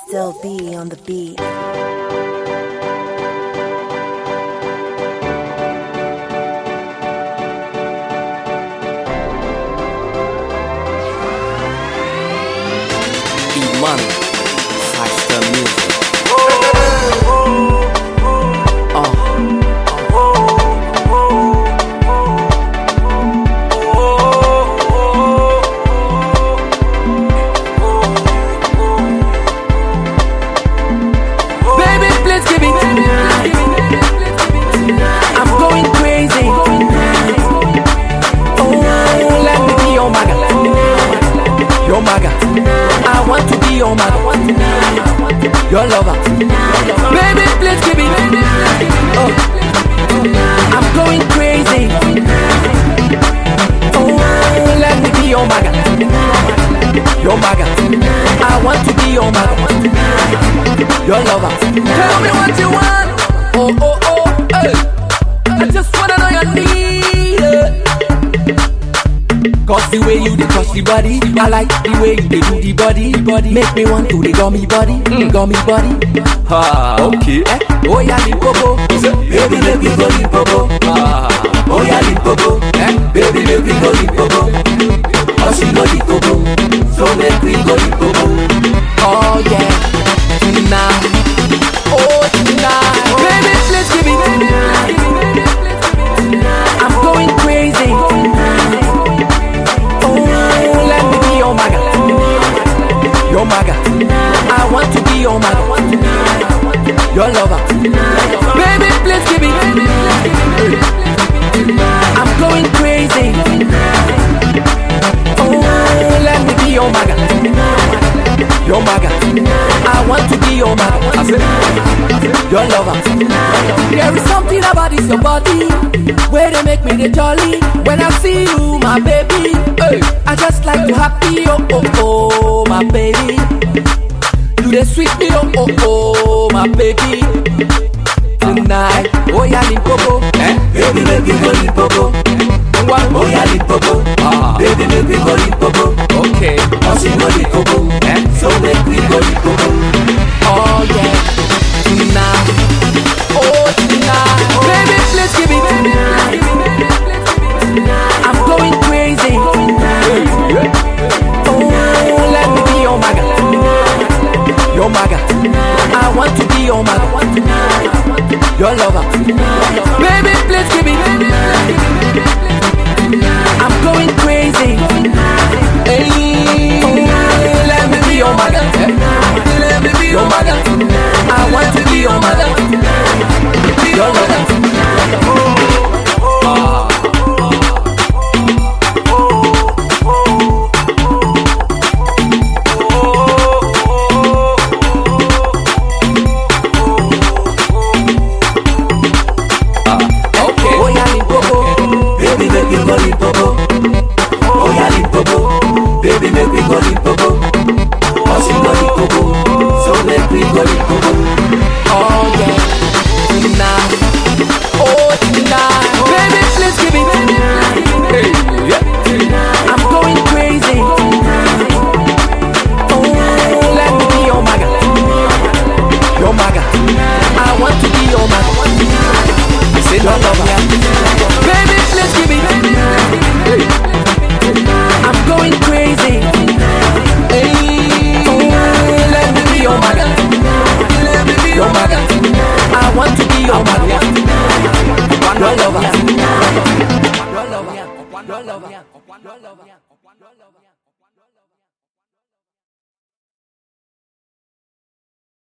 Still be on the beat. E-Money, Five-Star Music. Baby, please give it tonight. I'm going crazy. Oh, let me be your maga. Your maga. I want to be your maga. Your lover. Baby, please give it. Oh, I'm going crazy. Oh, let me be your maga. Your maga. I want to be your maga. Your lover. Tell me what you want. Oh, oh, oh, hey. I just wanna know your need. Cause the way you dey touch the body, I like the way you dey do the body. Make me want to the gummy body, gummy body. Okay. Oh yeah, Limpopo. Baby, make me go Limpopo. Oh yeah, Limpopo. Baby, make me go Limpopo. Oh, she know Limpopo, so make me go Limpopo. Oh yeah, tonight. Oh tonight. Baby, please give it. I'm going crazy. Oh, let me be your maga. Your maga. I want to be your maga. Your lover. Baby, please give it. I'm going crazy. Oh, let me be your maga. Your maga. I want to be your maga. Your lover. There is something about this your body where they make me the jolly. When I see you, my baby, hey, I just like to happy. Oh oh oh, my baby. You the sweet me, oh oh oh, my baby. Tonight, oh yeah, Limpopo. Baby, make me go Limpopo. Oh yeah, Limpopo. Baby, make me go Limpopo. Okay. Oh, she go Limpopo. So make me go Limpopo. Oh yeah, tonight. Oh tonight. Baby, please give it. I'm going crazy. Oh, let me be your maga. Your maga. I want to be your maga. Your lover. Baby, please give it. I'm going crazy. Hey, oh, let me be your maga. Let me be your maga. I want to be your maga. Your lover. Oh yeah, Limpopo. Baby, make me go Limpopo. Oh yeah, Limpopo. Baby, make me go Limpopo. Oh, she go Limpopo, so make me go Limpopo. Oh yeah, tonight. Oh tonight. Baby, please give it. Hey, yeah. I'm going crazy. Oh, let me be your maga. Your maga. I want to be your maga. I said your lover. Baby, please give it. I'm going crazy. Hey, oh, let me be your maga. Your maga. I want to be your maga. Your lover. Your lover. Your lover. Your lover.